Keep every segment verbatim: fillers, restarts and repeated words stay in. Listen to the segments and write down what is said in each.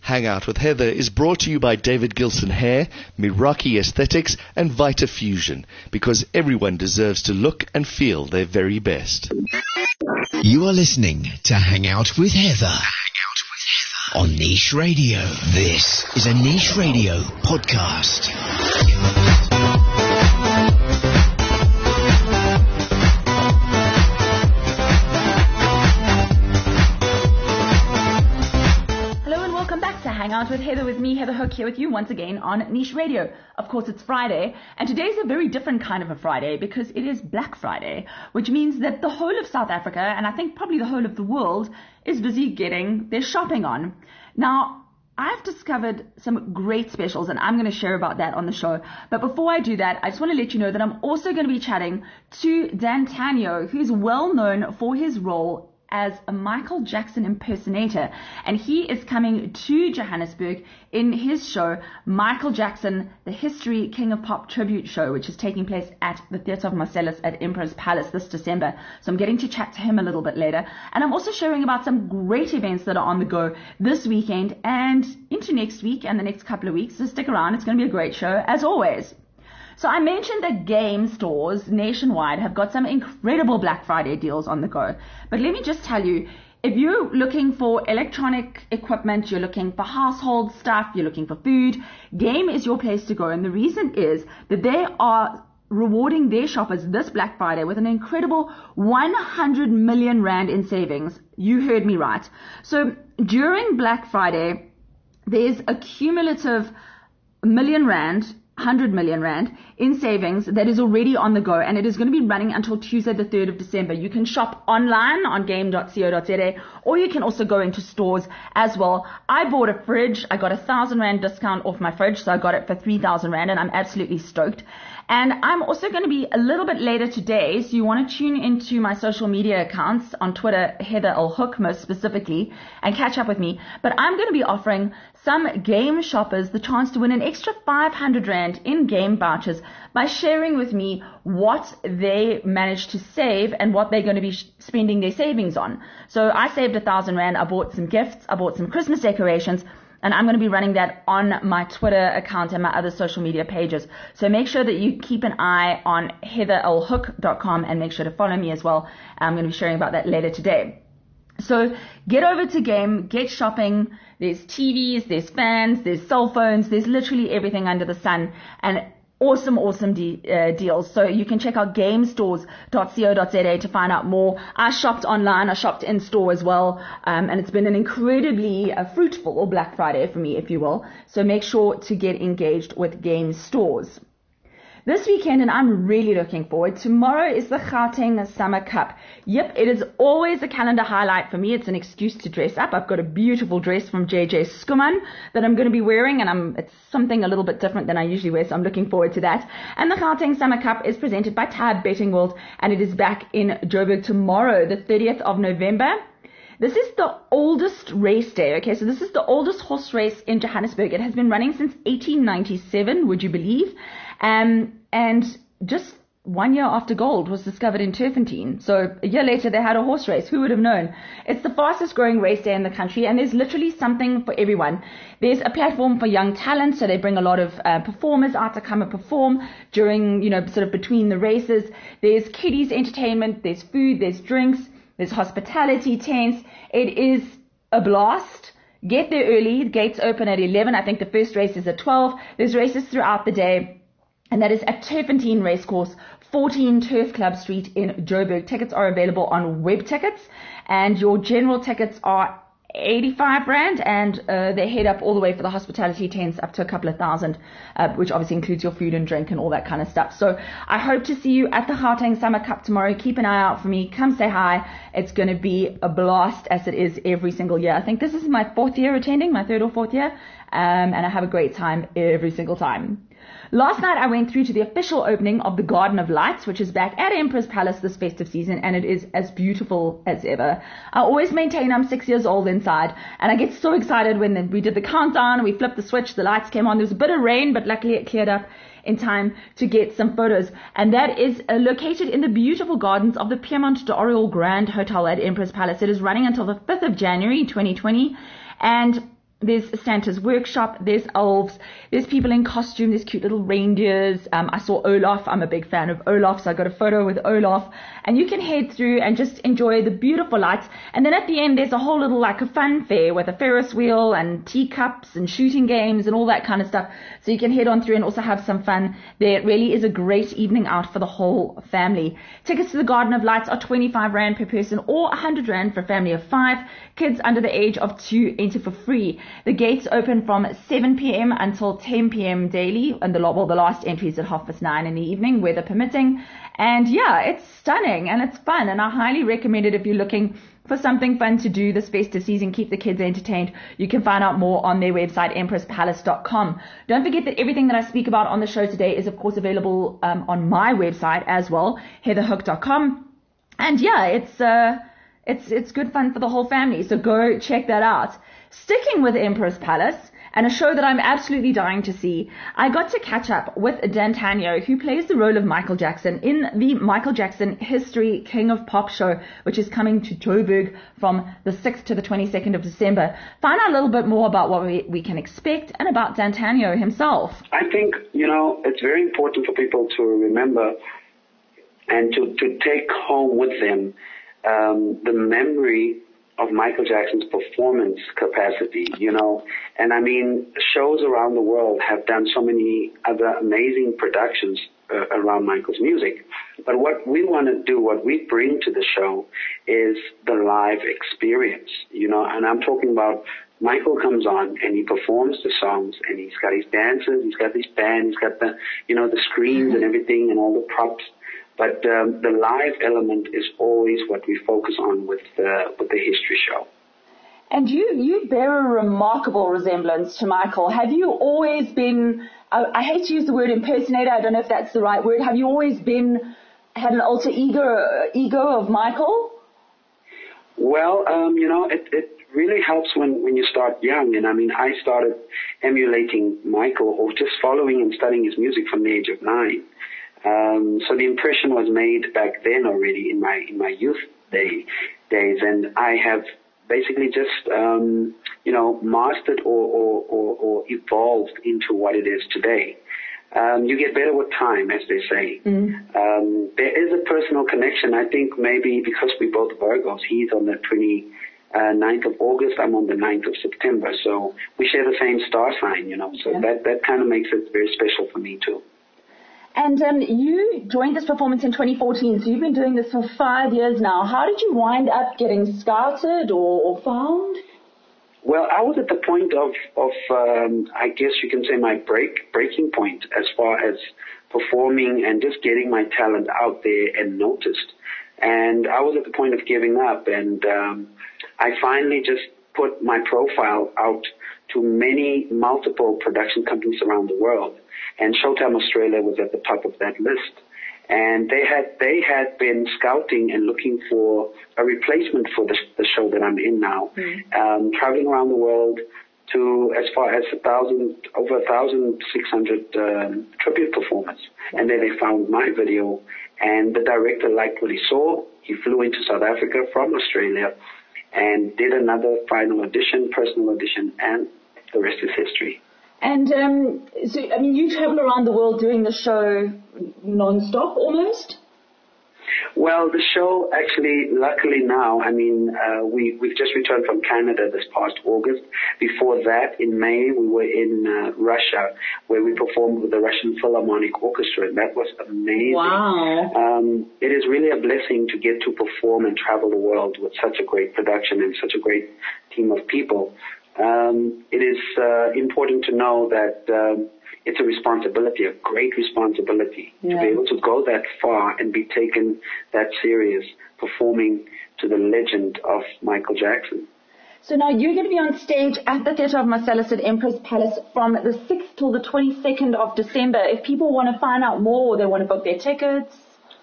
Hang Out with Heather is brought to you by David Gilson Hair, Meraki Aesthetics, and Vita Fusion, because everyone deserves to look and feel their very best. You are listening to Hang Out with Heather. Hang Out with Heather on Niche Radio. This is a Niche Radio podcast. Hang Out with Heather, with me, Heather Hook, here with you once again on Niche Radio. Of course, it's Friday, and today's a very different kind of a Friday because it is Black Friday, which means that the whole of South Africa, and I think probably the whole of the world, is busy getting their shopping on. Now, I've discovered some great specials, and I'm going to share about that on the show. But before I do that, I just want to let you know that I'm also going to be chatting to Dan Tanyo, who's well known for his role as a Michael Jackson impersonator, and he is coming to Johannesburg in his show Michael Jackson, the History King of Pop Tribute Show, which is taking place at the Theatre of Marcellus at Emperor's Palace this December. So I'm getting to chat to him a little bit later, and I'm also sharing about some great events that are on the go this weekend and into next week and the next couple of weeks. So stick around, it's going to be a great show as always. So I mentioned that game stores nationwide have got some incredible Black Friday deals on the go. But let me just tell you, if you're looking for electronic equipment, you're looking for household stuff, you're looking for food, Game is your place to go. And the reason is that they are rewarding their shoppers this Black Friday with an incredible one hundred million rand in savings. You heard me right. So during Black Friday, there's a cumulative million rand one hundred million rand in savings that is already on the go, and it is going to be running until Tuesday the third of December. You can shop online on game dot co dot za, or you can also go into stores as well. I bought a fridge. I got a thousand rand discount off my fridge, so I got it for three thousand rand, and I'm absolutely stoked. And I'm also going to be a little bit later today, so you want to tune into my social media accounts on Twitter, Heather L. Hook most specifically, and catch up with me. But I'm going to be offering some game shoppers the chance to win an extra five hundred rand in game vouchers by sharing with me what they managed to save and what they're going to be sh- spending their savings on. So I saved a thousand rand. I bought some gifts. I bought some Christmas decorations. And I'm going to be running that on my Twitter account and my other social media pages. So make sure that you keep an eye on heather l hook dot com and make sure to follow me as well. I'm going to be sharing about that later today. So get over to Game, get shopping. There's T Vs, there's fans, there's cell phones, there's literally everything under the sun. And awesome, awesome de- uh, deals. So you can check out game stores dot co dot za to find out more. I shopped online, I shopped in store as well, um, and it's been an incredibly uh, fruitful Black Friday for me, if you will. So make sure to get engaged with Game stores. This weekend, and I'm really looking forward, tomorrow is the Gauteng Summer Cup. Yep, it is always a calendar highlight for me. It's an excuse to dress up. I've got a beautiful dress from J J Skuman that I'm going to be wearing, and I'm, it's something a little bit different than I usually wear, so I'm looking forward to that. And the Gauteng Summer Cup is presented by Tab Betting World, and it is back in Joburg tomorrow, the thirtieth of November. This is the oldest race day, okay? So this is the oldest horse race in Johannesburg. It has been running since eighteen ninety-seven, would you believe? Um, and just one year after gold was discovered in Turfentine. So a year later, they had a horse race. Who would have known? It's the fastest growing race day in the country, and there's literally something for everyone. There's a platform for young talent, so they bring a lot of uh, performers out to come and perform during, you know, sort of between the races. There's kiddies entertainment, there's food, there's drinks, there's hospitality tents. It is a blast. Get there early. The gates open at eleven. I think the first race is at twelve. There's races throughout the day. And that is at Turfentine Racecourse, fourteen Turf Club Street in Joburg. Tickets are available on web tickets, and your general tickets are eighty-five rand, and uh, they head up all the way for the hospitality tents up to a couple of thousand, uh, which obviously includes your food and drink and all that kind of stuff. So I hope to see you at the Gauteng Summer Cup tomorrow. Keep an eye out for me. Come say hi. It's going to be a blast, as it is every single year. I think this is my fourth year attending, my third or fourth year, um, and I have a great time every single time. Last night I went through to the official opening of the Garden of Lights, which is back at Emperor's Palace this festive season, and it is as beautiful as ever. I always maintain I'm six years old inside, and I get so excited when we did the countdown, we flipped the switch, the lights came on. There was a bit of rain, but luckily it cleared up in time to get some photos. And that is uh, located in the beautiful gardens of the Piermont d'Oriol Grand Hotel at Emperor's Palace. It is running until the fifth of January twenty twenty, and There's Santa's workshop, there's elves, there's people in costume, there's cute little reindeers. Um, I saw Olaf. I'm a big fan of Olaf, so I got a photo with Olaf. And you can head through and just enjoy the beautiful lights. And then at the end, there's a whole little like a fun fair with a Ferris wheel and teacups and shooting games and all that kind of stuff. So you can head on through and also have some fun there. It really is a great evening out for the whole family. Tickets to the Garden of Lights are twenty-five rand per person or one hundred rand for a family of five. Kids under the age of two enter for free. The gates open from seven p.m. until ten p.m. daily, and the, well, the last entry is at half past nine in the evening, weather permitting. And yeah, it's stunning and it's fun, and I highly recommend it if you're looking for something fun to do this festive season. Keep the kids entertained. You can find out more on their website, empress palace dot com. Don't forget that everything that I speak about on the show today is, of course, available um, on my website as well, heather hook dot com. And yeah, it's uh, it's it's good fun for the whole family, so go check that out. Sticking with Empress Palace, and a show that I'm absolutely dying to see, I got to catch up with D'Antonio, who plays the role of Michael Jackson in the Michael Jackson History King of Pop show, which is coming to Joburg from the sixth to the twenty-second of December. Find out a little bit more about what we, we can expect and about D'Antonio himself. I think, you know, it's very important for people to remember and to, to take home with them um, the memory of Michael Jackson's performance capacity, you know. And I mean, shows around the world have done so many other amazing productions uh, around Michael's music. But what we want to do, what we bring to the show is the live experience, you know. And I'm talking about Michael comes on and he performs the songs, and he's got his dancers, he's got his band, he's got the, you know, the screens and everything and all the props. But um, the live element is always what we focus on with the, with the history show. And you, you bear a remarkable resemblance to Michael. Have you always been, I, I hate to use the word impersonator, I don't know if that's the right word, have you always been, had an alter ego, ego of Michael? Well, um, you know, it, it really helps when, when you start young. And I mean, I started emulating Michael or just following and studying his music from the age of nine. Um, so the impression was made back then already in my in my youth day, days, and I have basically just um, you know mastered or, or, or, or evolved into what it is today. Um, you get better with time, as they say. Mm. Um, there is a personal connection. I think maybe because we both Virgos, he's on the twenty-ninth of August, I'm on the ninth of September, so we share the same star sign, you know. So yeah. that that kind of makes it very special for me too. And um, you joined this performance in twenty fourteen, so you've been doing this for five years now. How did you wind up getting scouted or, or found? Well, I was at the point of, of um, I guess you can say my break breaking point as far as performing and just getting my talent out there and noticed. And I was at the point of giving up, and um, I finally just put my profile out to many multiple production companies around the world. And Showtime Australia was at the top of that list. And they had they had been scouting and looking for a replacement for the, the show that I'm in now, mm. um, traveling around the world to as far as a thousand, over a thousand six hundred um, tribute performers. And then they found my video, and the director liked what he saw. He flew into South Africa from Australia and did another final audition, personal audition, and the rest is history. And um, so, I mean, you travel around the world doing the show non-stop almost? Well, the show actually, luckily now, I mean, uh, we, we've just returned from Canada this past August. Before that, in May, we were in uh, Russia, where we performed with the Russian Philharmonic Orchestra, and that was amazing. Wow. Um, it is really a blessing to get to perform and travel the world with such a great production and such a great team of people. Um, it is uh, important to know that um, it's a responsibility, a great responsibility, yeah. to be able to go that far and be taken that serious, performing to the legend of Michael Jackson. So now you're going to be on stage at the Theatre of Marcellus at Empress Palace from the sixth till the twenty-second of December. If people want to find out more or they want to book their tickets.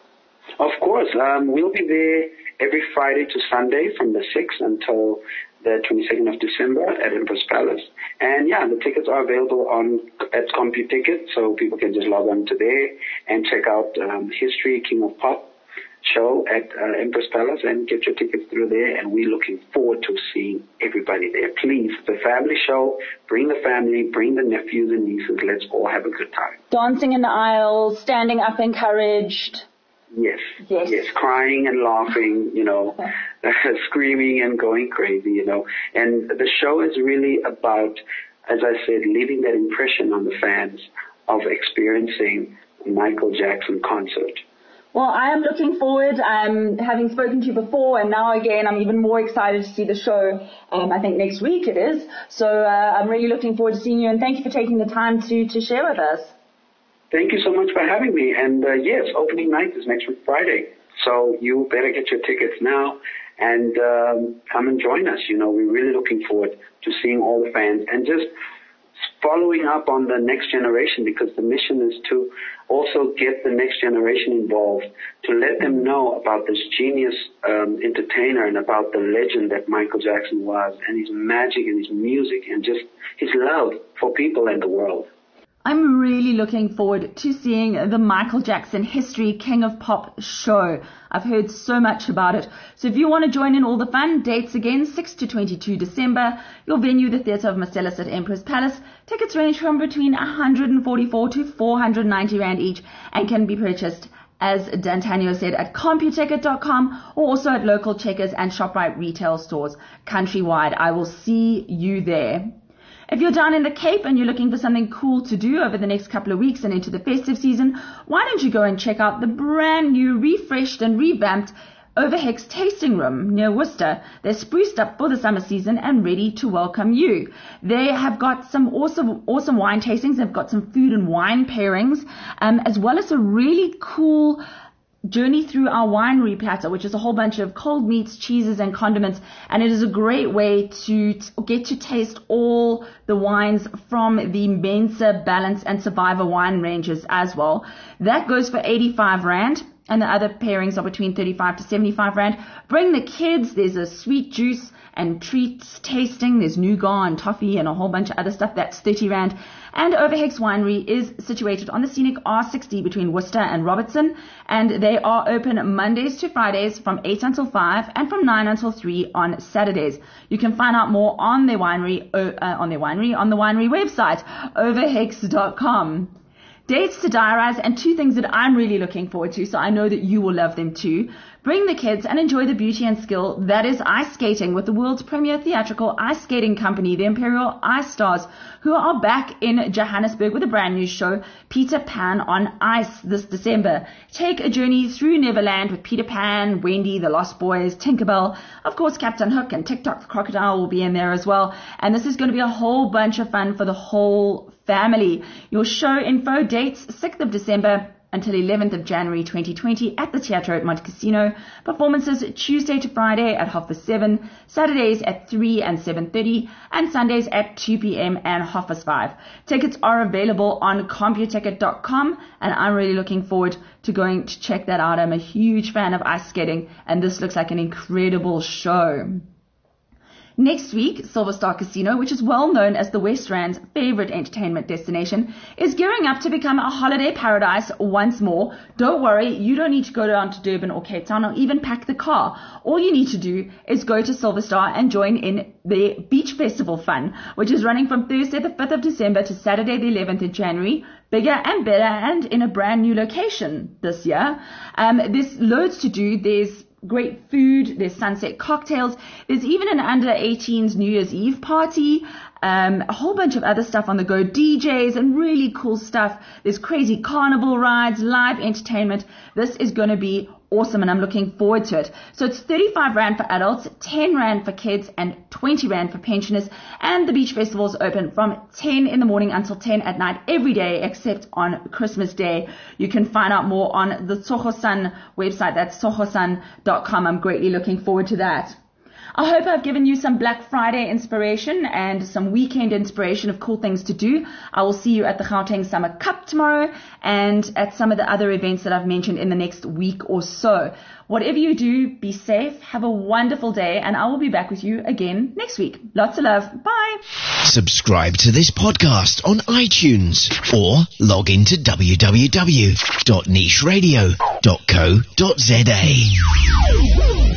Of course. Um, we'll be there every Friday to Sunday from the sixth until the twenty-second of December at Empress Palace. And yeah, the tickets are available on at CompuTicket, so people can just log on to there and check out um, History King of Pop show at uh, Empress Palace and get your tickets through there, and we're looking forward to seeing everybody there. Please, the family show, bring the family, bring the nephews and nieces, let's all have a good time. Dancing in the aisles, standing up encouraged. Yes, yes, yes, crying and laughing, you know, screaming and going crazy, you know. And the show is really about, as I said, leaving that impression on the fans of experiencing a Michael Jackson concert. Well, I am looking forward. Um, having spoken to you before, and now again, I'm even more excited to see the show. Um, I think next week it is. So uh, I'm really looking forward to seeing you, and thank you for taking the time to, to share with us. Thank you so much for having me. And uh, yes, opening night is next week Friday. So you better get your tickets now and um, come and join us. You know, we're really looking forward to seeing all the fans and just following up on the next generation, because the mission is to also get the next generation involved, to let them know about this genius um, entertainer and about the legend that Michael Jackson was, and his magic and his music and just his love for people and the world. I'm really looking forward to seeing the Michael Jackson History King of Pop show. I've heard so much about it. So if you want to join in all the fun, dates again, six to twenty-two December. Your venue, the Theatre of Marcellus at Empress Palace. Tickets range from between one hundred forty-four to four hundred ninety rand each and can be purchased, as D'Antonio said, at computicket dot com or also at local Checkers and ShopRite retail stores countrywide. I will see you there. If you're down in the Cape and you're looking for something cool to do over the next couple of weeks and into the festive season, why don't you go and check out the brand new, refreshed and revamped Overhex Tasting Room near Worcester. They're spruced up for the summer season and ready to welcome you. They have got some awesome, awesome wine tastings. They've got some food and wine pairings, um, as well as a really cool journey through our winery platter, which is a whole bunch of cold meats, cheeses and condiments, and it is a great way to t- get to taste all the wines from the Mensa, Balance and Survivor wine ranges as well. That goes for eighty-five rand, and the other pairings are between thirty-five to seventy-five rand. Bring the kids. There's a sweet juice and treats tasting. There's nougat and toffee and a whole bunch of other stuff. That's thirty rand. And Overhex Winery is situated on the scenic R sixty between Worcester and Robertson, and they are open Mondays to Fridays from eight until five and from nine until three on Saturdays. You can find out more on their winery, uh, on their winery, on the winery website, overhex dot com. Dates to diarize and two things that I'm really looking forward to, so I know that you will love them too. Bring the kids and enjoy the beauty and skill that is ice skating with the world's premier theatrical ice skating company, the Imperial Ice Stars, who are back in Johannesburg with a brand new show, Peter Pan on Ice, this December. Take a journey through Neverland with Peter Pan, Wendy, the Lost Boys, Tinkerbell, of course Captain Hook and TikTok the Crocodile will be in there as well. And this is going to be a whole bunch of fun for the whole family. Your show info, dates sixth of December until eleventh of January twenty twenty at the Teatro at Monte Cassino. Performances Tuesday to Friday at half past seven, Saturdays at three and seven thirty, and Sundays at two p.m. and half past five. Tickets are available on computicket dot com, and I'm really looking forward to going to check that out. I'm a huge fan of ice skating, and this looks like an incredible show. Next week, Silver Star Casino, which is well known as the West Rand's favorite entertainment destination, is gearing up to become a holiday paradise once more. Don't worry, you don't need to go down to Durban or Cape Town or even pack the car. All you need to do is go to Silver Star and join in the Beach Festival fun, which is running from Thursday the fifth of December to Saturday the eleventh of January. Bigger and better and in a brand new location this year. Um, there's loads to do. There's great food, there's sunset cocktails, there's even an under eighteens New Year's Eve party, um, a whole bunch of other stuff on the go, D Js and really cool stuff. There's crazy carnival rides, live entertainment. This is going to be awesome and I'm looking forward to it. So it's thirty-five rand for adults, ten rand for kids and twenty rand for pensioners. And the beach festival is open from ten in the morning until ten at night every day except on Christmas Day. You can find out more on the Tsogosan website. That's tsogosan dot com. I'm greatly looking forward to that. I hope I've given you some Black Friday inspiration and some weekend inspiration of cool things to do. I will see you at the Gauteng Summer Cup tomorrow and at some of the other events that I've mentioned in the next week or so. Whatever you do, be safe, have a wonderful day, and I will be back with you again next week. Lots of love. Bye. Subscribe to this podcast on iTunes or log into w w w dot niche radio dot co dot z a.